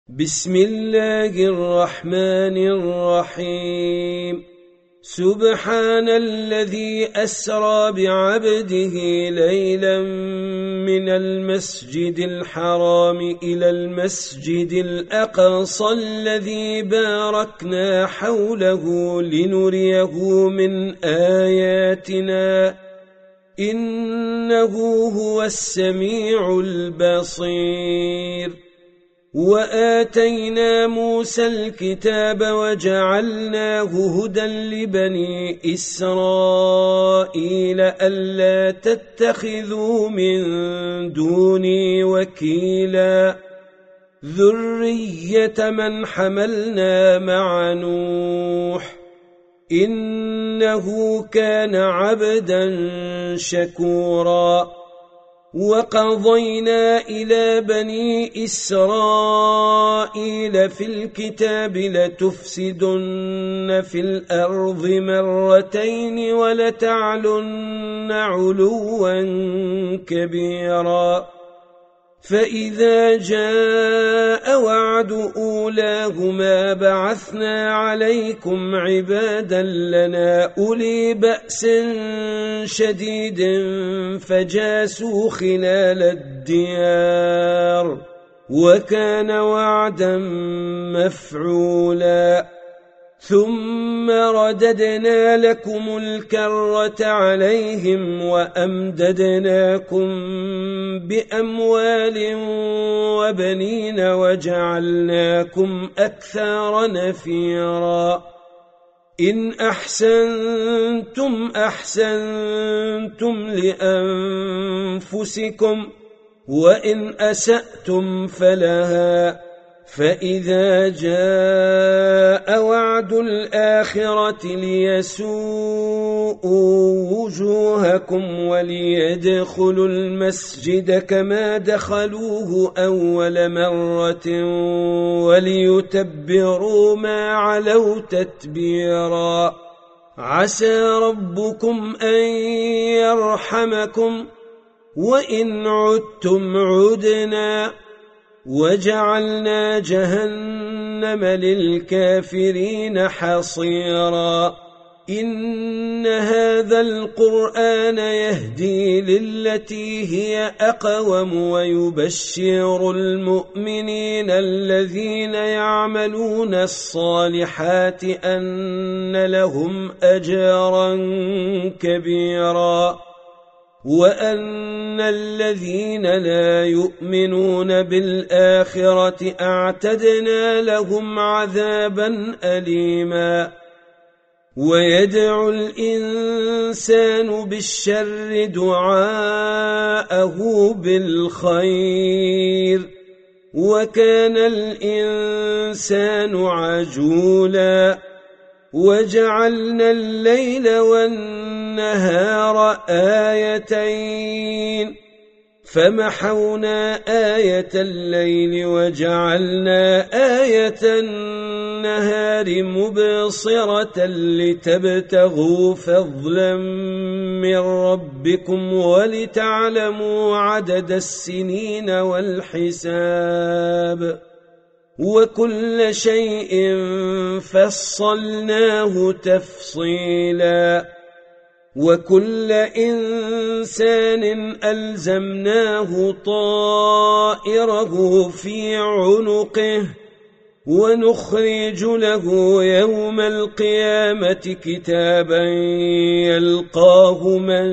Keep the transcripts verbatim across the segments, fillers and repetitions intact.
بسم الله الرحمن الرحيم. سبحان الذي أسرى بعبده ليلا من المسجد الحرام إلى المسجد الأقصى الذي باركنا حوله لنريه من آياتنا إنه هو السميع البصير. وآتينا موسى الكتاب وجعلناه هدى لبني إسرائيل ألا تتخذوا من دوني وكيلا ذرية من حملنا مع نوح إنه كان عبدا شكورا. وقضينا إلى بني إسرائيل في الكتاب لتفسدن في الأرض مرتين ولتعلن علوا كبيرا. فإذا جاء وعد أولاهما بعثنا عليكم عبادا لنا أولي بأس شديد فجاسوا خلال الديار وكان وعدا مفعولا. ثم رددنا لكم الكرة عليهم وأمددناكم بأموال وبنين وجعلناكم أكثر نفيرا. إن أحسنتم أحسنتم لأنفسكم وإن أسأتم فلها. فإذا جاء وعد الآخرة ليسوءوا وجوهكم وليدخلوا المسجد كما دخلوه أول مرة وليتبروا ما علوا تتبيرا. عسى ربكم أن يرحمكم وإن عدتم عدنا وجعلنا جهنم للكافرين حصيرا. إن هذا القرآن يهدي للتي هي أقوم ويبشر المؤمنين الذين يعملون الصالحات أن لهم أجرا كبيرا وأن الذين لا يؤمنون بالآخرة أعتدنا لهم عذابا أليما. ويدعو الإنسان بالشر دعاءه بالخير وكان الإنسان عجولا. وجعلنا الليل والنهار آيتين فمحونا آية الليل وجعلنا آية النهار مبصرة لتبتغوا فضلا من ربكم ولتعلموا عدد السنين والحساب وكل شيء فصلناه تفصيلا. وكل إنسان ألزمناه طائره في عنقه ونخرج له يوم القيامة كتابا يلقاه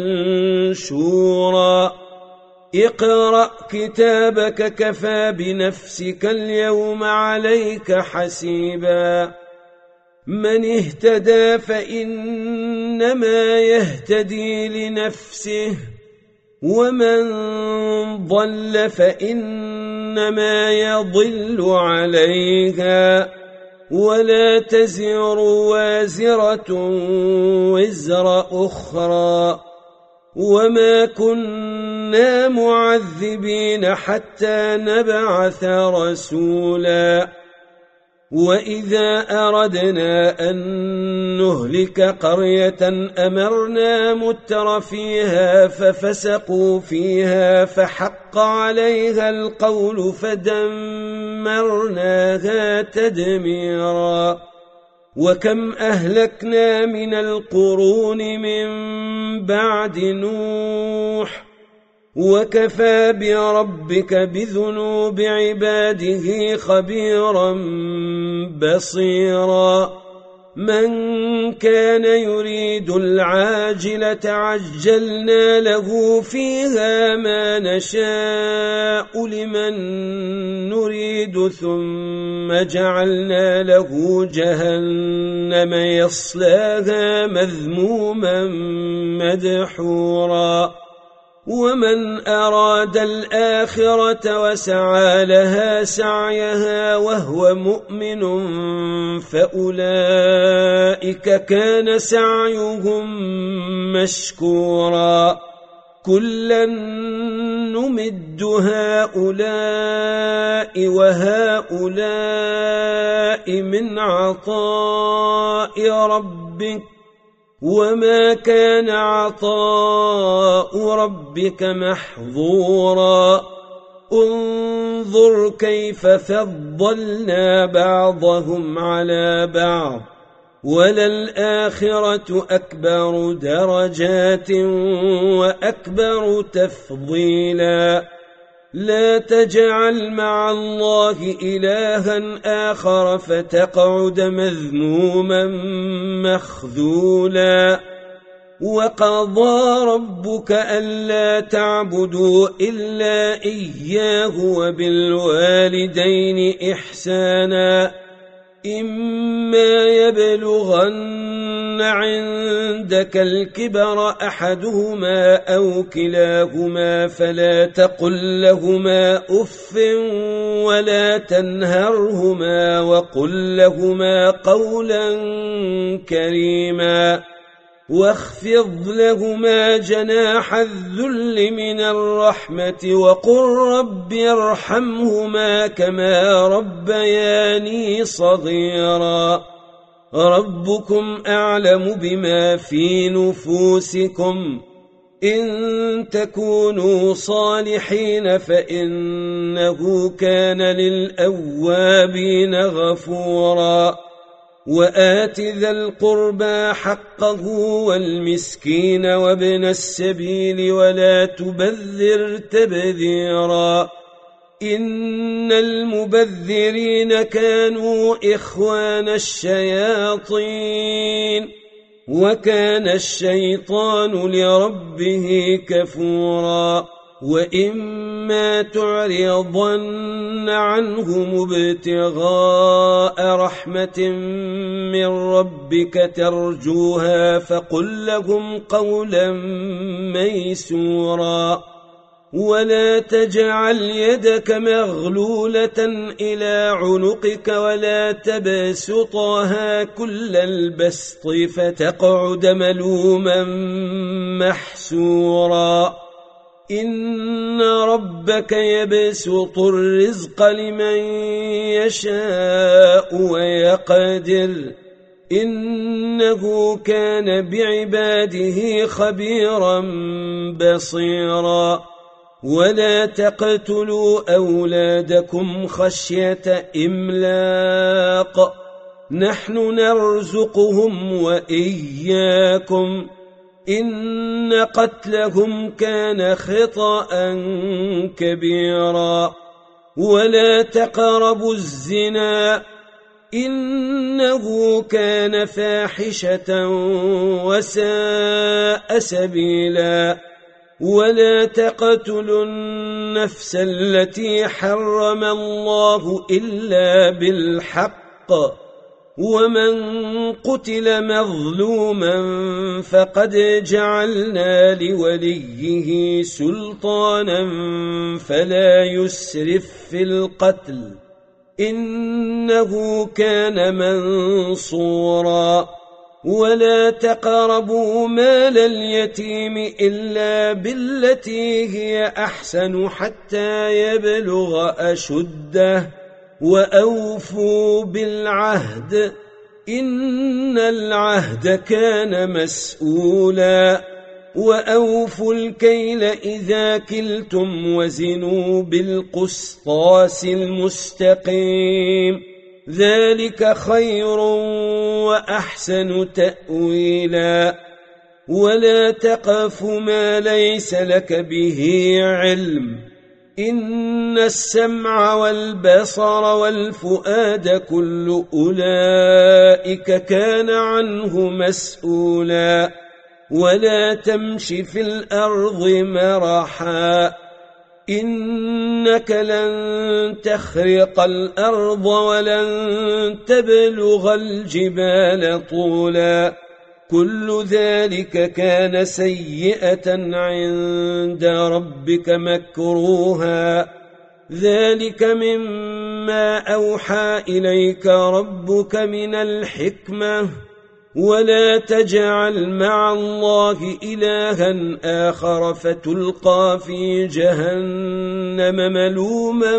منشورا. اقرأ كتابك كفى بنفسك اليوم عليك حسيبا. من اهتدى فإنما يهتدي لنفسه ومن ضل فإنما يضل عليها ولا تزر وازرة وزر أخرى وما كنا معذبين حتى نبعث رسولا. وإذا أردنا أن نهلك قرية أمرنا متر فيها ففسقوا فيها فحق عليها القول فدمرناها تدميرا وكم أهلكنا من القرون من بعد نوح وكفى بربك بذنوب عباده خبيرا بصيرا من كان يريد العاجلة عجلنا له فيها ما نشاء لمن نريد ثم جعلنا له جهنم يصلاها مذموما مدحورا ومن أراد الآخرة وسعى لها سعيها وهو مؤمن فأولئك كان سعيهم مشكورا كلا نمد هؤلاء وهؤلاء من عطاء ربك وما كان عطاء ربك محظورا انظر كيف فضلنا بعضهم على بعض وللآخرة أكبر درجات وأكبر تفضيلا لا تجعل مع الله إلها آخر فتقعد مذموما مخذولا وقضى ربك ألا تعبدوا إلا إياه وبالوالدين إحسانا إما يبلغن عندك الكبر أحدهما أو كلاهما فلا تقل لهما أف ولا تنهرهما وقل لهما قولا كريما واخفض لهما جناح الذل من الرحمة وقل رب ارحمهما كما ربياني صغيرا ربكم أعلم بما في نفوسكم إن تكونوا صالحين فإنه كان للأوابين غفورا وآت ذا القربى حقه والمسكين وابن السبيل ولا تبذر تبذيرا إن المبذرين كانوا إخوان الشياطين وكان الشيطان لربه كفورا وإما تعرضن عنهم ابتغاء رحمة من ربك ترجوها فقل لهم قولا ميسورا ولا تجعل يدك مغلولة إلى عنقك ولا تبسطها كل البسط فتقعد ملوما محسورا إن ربك يبسط الرزق لمن يشاء ويقدر إنه كان بعباده خبيرا بصيرا ولا تقتلوا أولادكم خشية إملاق نحن نرزقهم وإياكم إن قتلهم كان خطأ كبيرا ولا تقربوا الزنا إنه كان فاحشة وساء سبيلا ولا تقتلوا النفس التي حرم الله إلا بالحق ومن قتل مظلوما فقد جعلنا لوليه سلطانا فلا يسرف في القتل إنه كان منصورا ولا تقربوا مال اليتيم إلا بالتي هي أحسن حتى يبلغ أشده وأوفوا بالعهد إن العهد كان مسؤولا وأوفوا الكيل إذا كلتم وزنوا بالقسطاس المستقيم ذلك خير وأحسن تأويلا ولا تقف ما ليس لك به علم إن السمع والبصر والفؤاد كل أولئك كان عنه مسؤولا ولا تمش في الأرض مرحا إنك لن تخرق الأرض ولن تبلغ الجبال طولا كل ذلك كان سيئة عند ربك مكروها ذلك مما أوحى إليك ربك من الحكمة ولا تجعل مع الله إلها آخر فتلقى في جهنم ملوما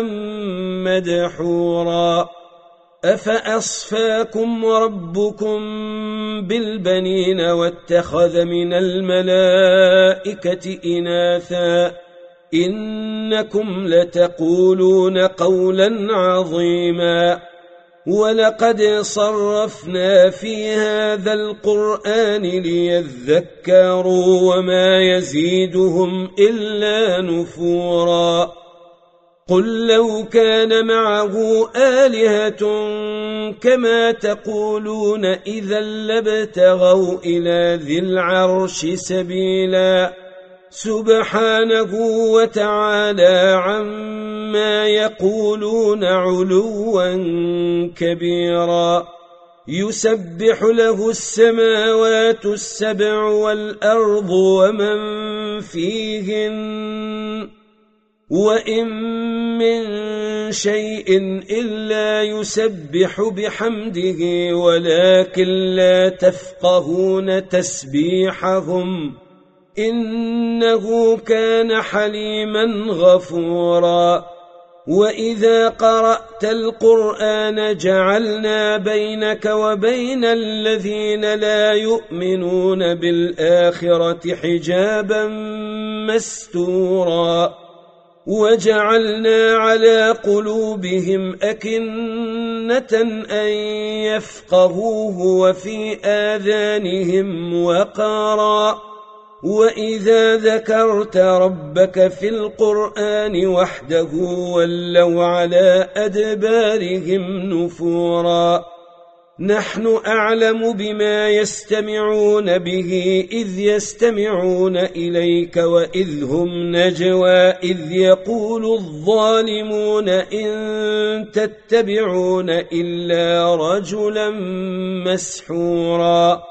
مدحورا أفأصفاكم ربكم بالبنين واتخذ من الملائكة إناثا إنكم لتقولون قولا عظيما ولقد صرفنا في هذا القرآن ليذكروا وما يزيدهم إلا نفورا قل لو كان معه آلهة كما تقولون إذا لابتغوا إلى ذي العرش سبيلا سبحانه وتعالى عما يقولون علوا كبيرا يسبح له السماوات السبع والأرض ومن فيهن وإن من شيء إلا يسبح بحمده ولكن لا تفقهون تسبيحهم إنه كان حليما غفورا وإذا قرأت القرآن جعلنا بينك وبين الذين لا يؤمنون بالآخرة حجابا مستورا وجعلنا على قلوبهم أكنة أن يفقهوه وفي آذانهم وقرا وإذا ذكرت ربك في القرآن وحده ولوا على أدبارهم نفورا نحن أعلم بما يستمعون به إذ يستمعون إليك وإذ هم نجوى إذ يقول الظالمون إن تتبعون إلا رجلا مسحورا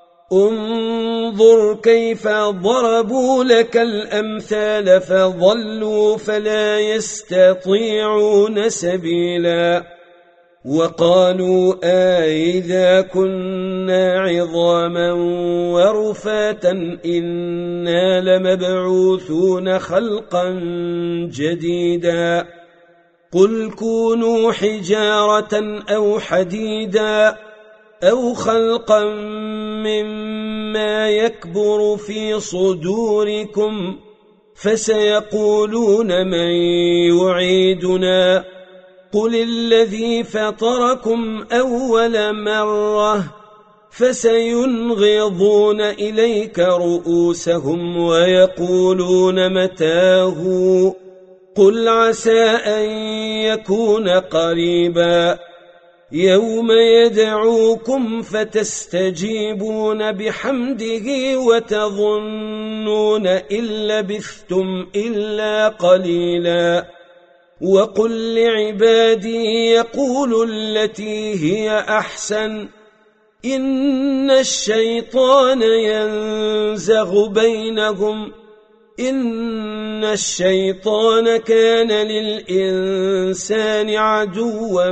انظر كيف ضربوا لك الأمثال فضلوا فلا يستطيعون سبيلا وقالوا أئذا كنا عظاما ورفاتا إنا لمبعوثون خلقا جديدا قل كونوا حجارة أو حديدا أو خلقا مما يكبر في صدوركم فسيقولون من يعيدنا قل الذي فطركم أول مرة فسينغضون إليك رؤوسهم ويقولون متاه قل عسى أن يكون قريبا يوم يدعوكم فتستجيبون بحمده وتظنون إن لبثتم إلا قليلا وقل لعبادي يقولوا التي هي أحسن إن الشيطان ينزغ بينهم إن الشيطان كان للإنسان عدوا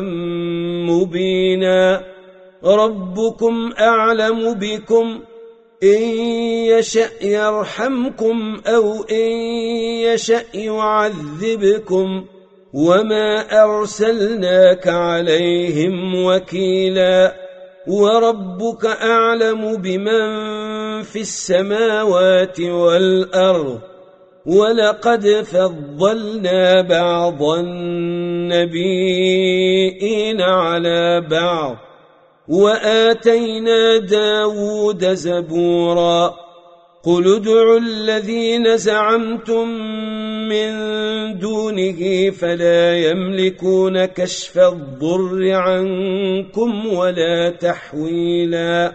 مبينا ربكم أعلم بكم إن يشأ يرحمكم أو إن يشأ يعذبكم وما أرسلناك عليهم وكيلا وربك أعلم بمن في السماوات والأرض ولقد فضلنا بعض النبيين على بعض وآتينا داود زبورا قل ادعوا الذين زعمتم من دونه فلا يملكون كشف الضر عنكم ولا تحويلا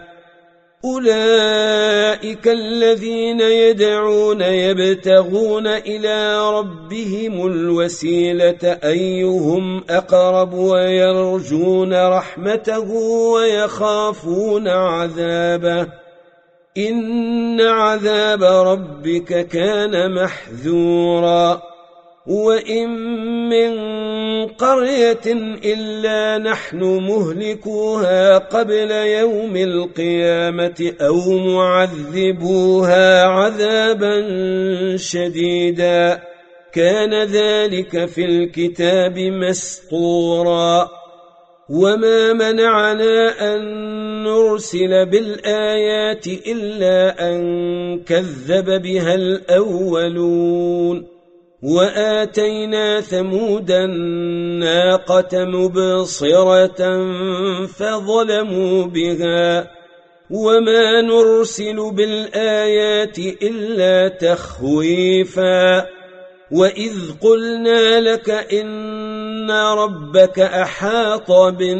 أولئك الذين يدعون يبتغون إلى ربهم الوسيلة أيهم أقرب ويرجون رحمته ويخافون عذابه إن عذاب ربك كان محذورا وإن من قرية إلا نحن مهلكوها قبل يوم القيامة أو معذبوها عذابا شديدا كان ذلك في الكتاب مسطورا وما منعنا أن نرسل بالآيات إلا أن كذب بها الأولون وآتينا ثمود الناقة مبصرة فظلموا بها وما نرسل بالآيات إلا تخويفا وإذ قلنا لك إن ربك أحاط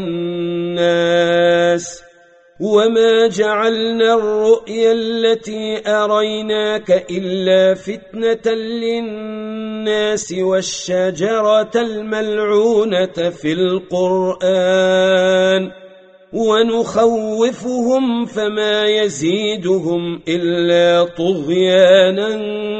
بالناس وما جعلنا الرؤيا التي أريناك إلا فتنة للناس والشجرة الملعونة في القرآن ونخوفهم فما يزيدهم إلا طغيانا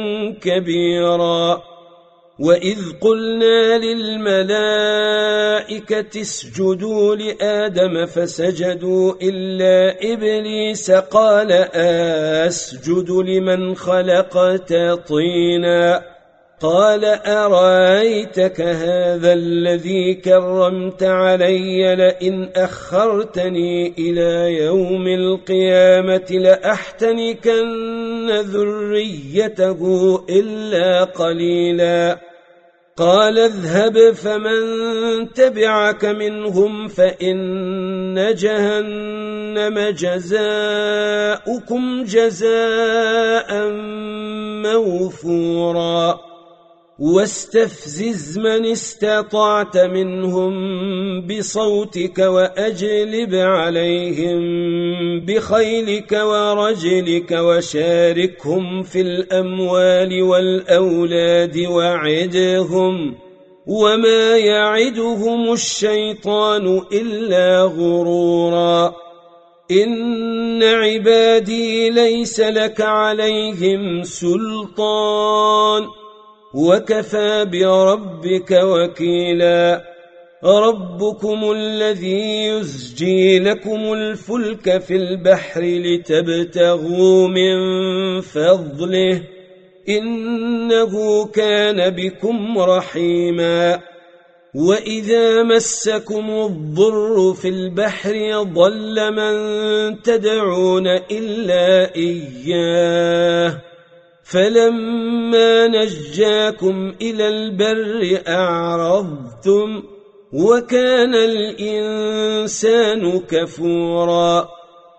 كبيرا وإذ قلنا للملائكة اسجدوا لآدم فسجدوا إلا إبليس قال أسجد لمن خلقت طينا قال أرأيتك هذا الذي كرمت علي لئن أخرتني إلى يوم القيامة لأحتنكن ذريته إلا قليلا قال اذهب فمن تبعك منهم فإن جهنم جزاؤكم جزاء موفورا واستفزز من استطعت منهم بصوتك وأجلب عليهم بخيلك ورجلك وشاركهم في الأموال والأولاد وعدهم وما يعدهم الشيطان إلا غرورا إن عبادي ليس لك عليهم سلطان وكفى بربك وكيلا ربكم الذي يزجي لكم الفلك في البحر لتبتغوا من فضله إنه كان بكم رحيما وإذا مسكم الضر في البحر ضل من تدعون إلا إياه فلما نجاكم إلى البر أعرضتم وكان الإنسان كفورا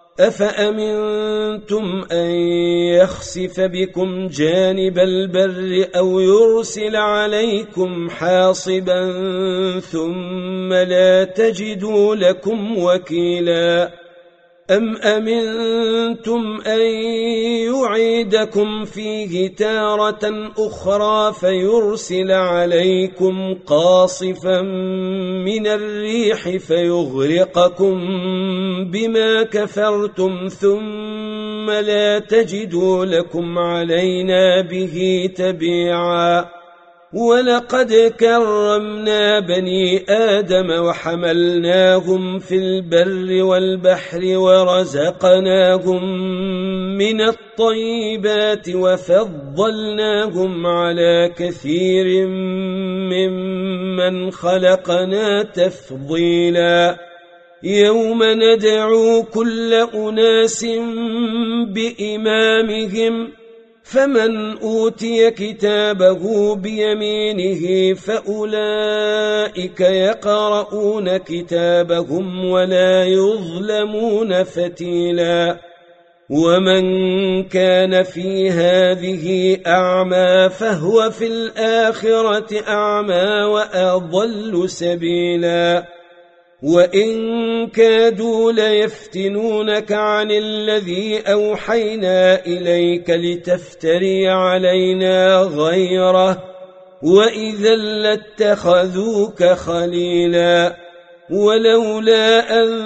أفأمنتم أن يخسف بكم جانب البر أو يرسل عليكم حاصبا ثم لا تجدوا لكم وكيلا أم أمنتم أن يعيدكم فيه تارة أخرى فيرسل عليكم قاصفا من الريح فيغرقكم بما كفرتم ثم لا تجدوا لكم علينا به تبيعا ولقد كرمنا بني آدم وحملناهم في البر والبحر ورزقناهم من الطيبات وفضلناهم على كثير ممن خلقنا تفضيلا يوم ندعو كل أناس بإمامهم فمن أوتي كتابه بيمينه فأولئك يقرؤون كتابهم ولا يظلمون فتيلا ومن كان في هذه أعمى فهو في الآخرة أعمى وأضل سبيلا وإن كادوا ليفتنونك عن الذي أوحينا إليك لتفتري علينا غيره وإذا لاتخذوك خليلا ولولا أن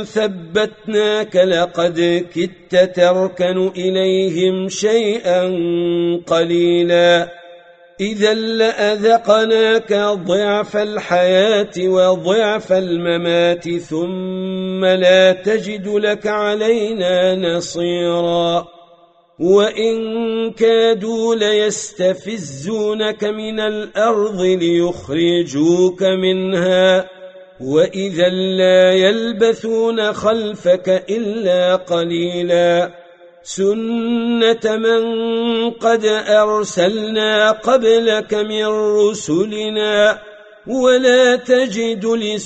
ثبتناك لقد كدت تركن إليهم شيئا قليلا إذا لأذقناك ضعف الحياة وضعف الممات ثم لا تجد لك علينا نصيرا وإن كادوا ليستفزونك من الأرض ليخرجوك منها وإذا لا يلبثون خلفك إلا قليلا سنة من قد أرسلنا قبلك من رسلنا ولا تجد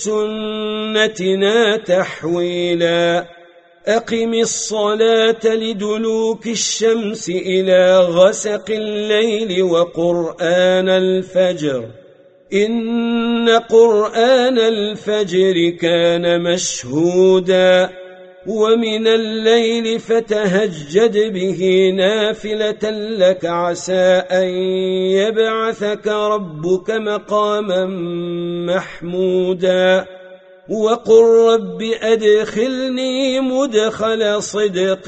لسنتنا تحويلا أقم الصلاة لدلوك الشمس إلى غسق الليل وقرآن الفجر إن قرآن الفجر كان مشهودا ومن الليل فتهجد به نافلة لك عسى أن يبعثك ربك مقاما محمودا وقل رب أدخلني مدخل صدق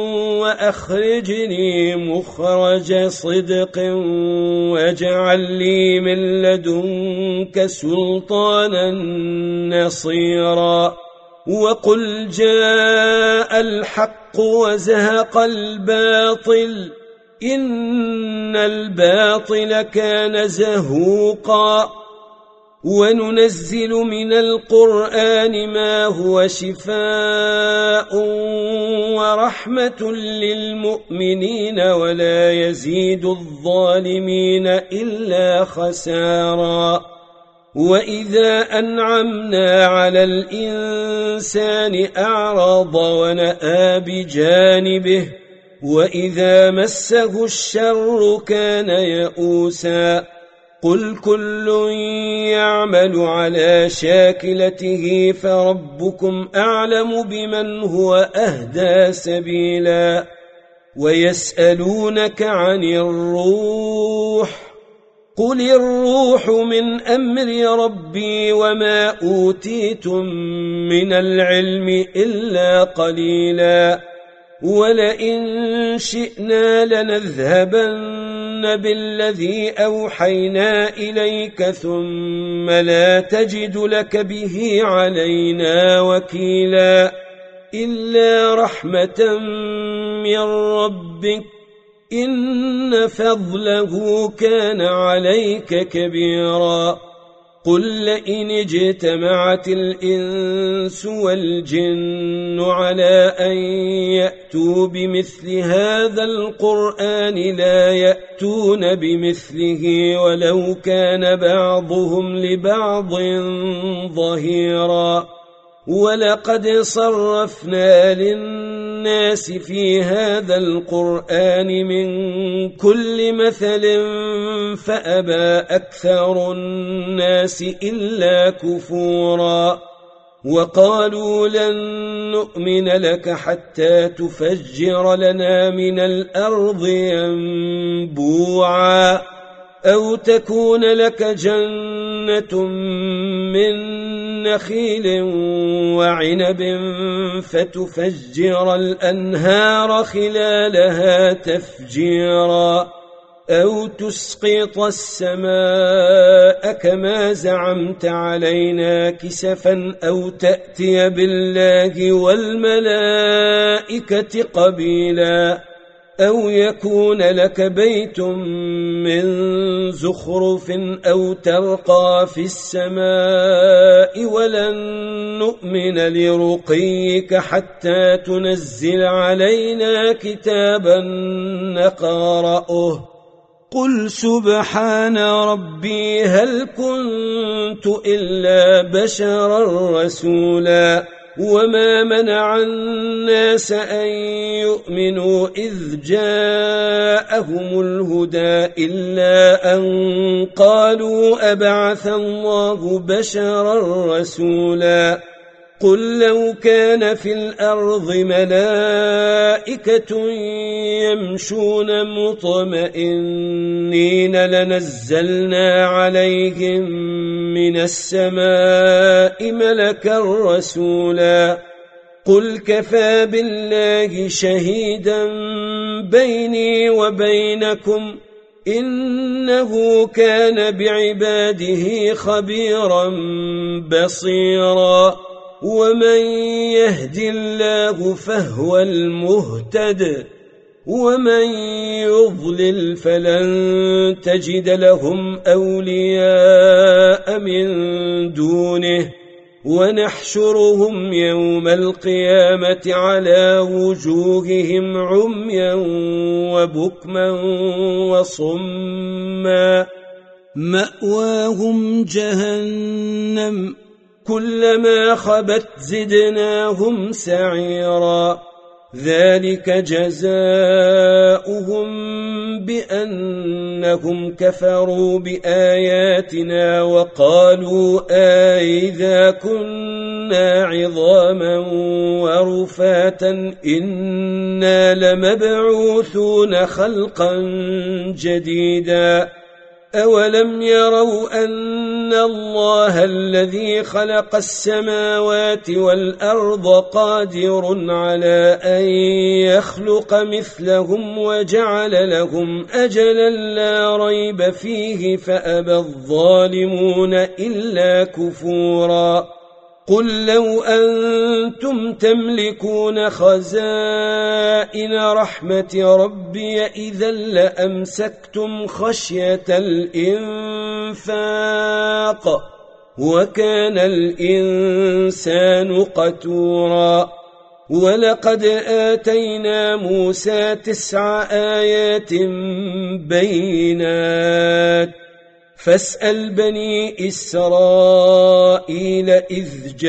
وأخرجني مخرج صدق واجعل لي من لدنك سلطانا نصيرا وقل جاء الحق وزهق الباطل إن الباطل كان زهوقا وننزل من القرآن ما هو شفاء ورحمة للمؤمنين ولا يزيد الظالمين إلا خسارا وإذا أنعمنا على الإنسان أعرض ونأى بجانبه وإذا مسه الشر كان يئوسا قل كل يعمل على شاكلته فربكم أعلم بمن هو أهدى سبيلا ويسألونك عن الروح قل الروح من أمر ربي وما أوتيتم من العلم إلا قليلا ولئن شئنا لنذهبن بالذي أوحينا إليك ثم لا تجد لك به علينا وكيلا إلا رحمة من ربك إن فضله كان عليك كبيرا قل لئن اجتمعت الإنس والجن على أن يأتوا بمثل هذا القرآن لا يأتون بمثله ولو كان بعضهم لبعض ظهيرا ولقد صرفنا للناس في هذا القرآن من كل مثل فأبى أكثر الناس إلا كفورا وقالوا لن نؤمن لك حتى تفجر لنا من الأرض ينبوعا أو تكون لك جنة من نخيل وعنب فتفجر الأنهار خلالها تفجيرا أو تسقط السماء كما زعمت علينا كسفا أو تأتي بالله والملائكة قبيلا أو يكون لك بيت من زخرف أو ترقى في السماء ولن نؤمن لرقيك حتى تنزل علينا كتابا نقرأه قل سبحان ربي هل كنت إلا بشرا رسولا وما منع الناس أن يؤمنوا إذ جاءهم الهدى إلا أن قالوا أبعث الله بشرا رسولا قل لو كان في الأرض ملائكة يمشون مطمئنين لنزلنا عليهم من السماء ملكا رسولا قل كفى بالله شهيدا بيني وبينكم إنه كان بعباده خبيرا بصيرا ومن يهد الله فهو المهتد ومن يضلل فلن تجد لهم أولياء من دونه ونحشرهم يوم القيامة على وجوههم عميا وبكما وصما مأواهم جهنم كلما خبت زدناهم سعيرا ذلك جزاؤهم بأنهم كفروا بآياتنا وقالوا أئذا كنا عظاما ورفاتا إنا لمبعوثون خلقا جديدا أولم يروا أن الله الذي خلق السماوات والأرض قادر على أن يخلق مثلهم وجعل لهم أجلا لا ريب فيه فأبى الظالمون إلا كفورا قل لو أنتم تملكون خزائن رحمة ربي إذا لأمسكتم خشية الإنفاق وكان الإنسان قتورا ولقد آتينا موسى تسع آيات بينات فاسأل بني إسرائيل إذ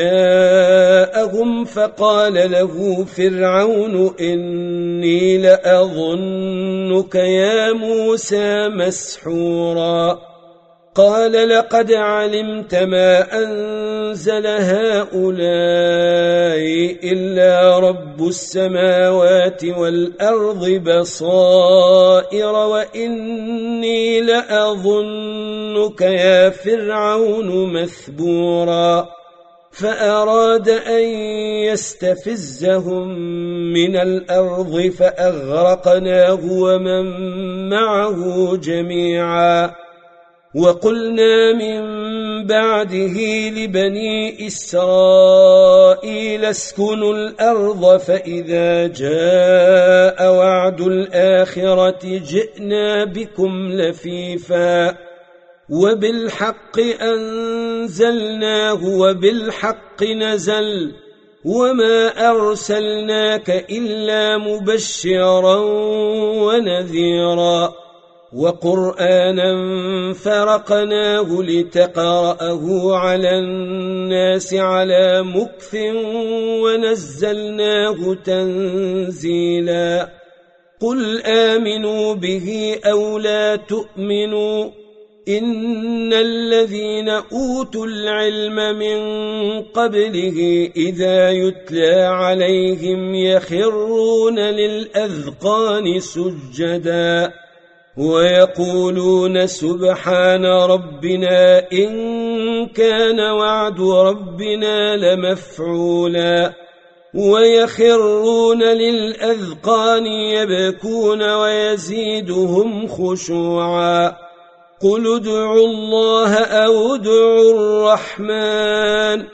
جاءهم فقال له فرعون إني لأظنك يا موسى مسحورا قال لقد علمت ما أنزل هؤلاء إلا رب السماوات والأرض بصائر وإني لأظنك يا فرعون مثبورا فأراد أن يستفزهم من الأرض فأغرقناه ومن معه جميعا وقلنا من بعده لبني إسرائيل اسكنوا الأرض فإذا جاء وعد الآخرة جئنا بكم لفيفا وبالحق أنزلناه وبالحق نزل وما أرسلناك إلا مبشرا ونذيرا وقرآنا فرقناه لتقرأه على الناس على مكث ونزلناه تنزيلا قل آمنوا به أو لا تؤمنوا إن الذين أوتوا العلم من قبله إذا يتلى عليهم يخرون للأذقان سجدا ويقولون سبحان ربنا إن كان وعد ربنا لمفعولا ويخرون للأذقان يبكون ويزيدهم خشوعا قل ادعوا الله أو ادعوا الرحمن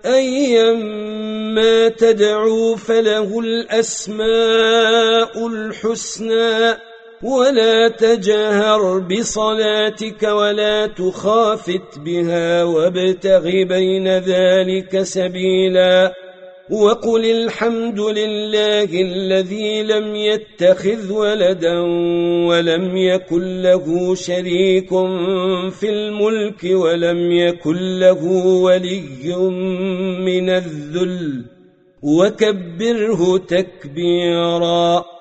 أيما تدعوا فله الأسماء الحسنى ولا تجهر بصلاتك ولا تخافت بها وابتغ بين ذلك سبيلا وقل الحمد لله الذي لم يتخذ ولدا ولم يكن له شريك في الملك ولم يكن له ولي من الذل وكبره تكبيرا.